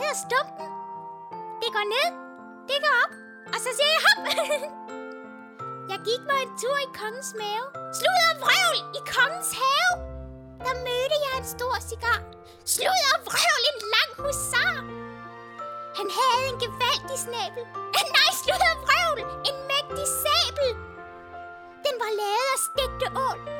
af stumpen. Det går ned, det går op, og så siger jeg hop. Jeg gik mig en tur i kongens mave. Sludder og vrøvl i kongens have. Der mødte jeg en stor cigar. Sludder og vrøvl, en lang husar. Han havde en gevaldig snabel. Nej, sludder og vrøvl, en mægtig sabel. Den var lavet af stegte ål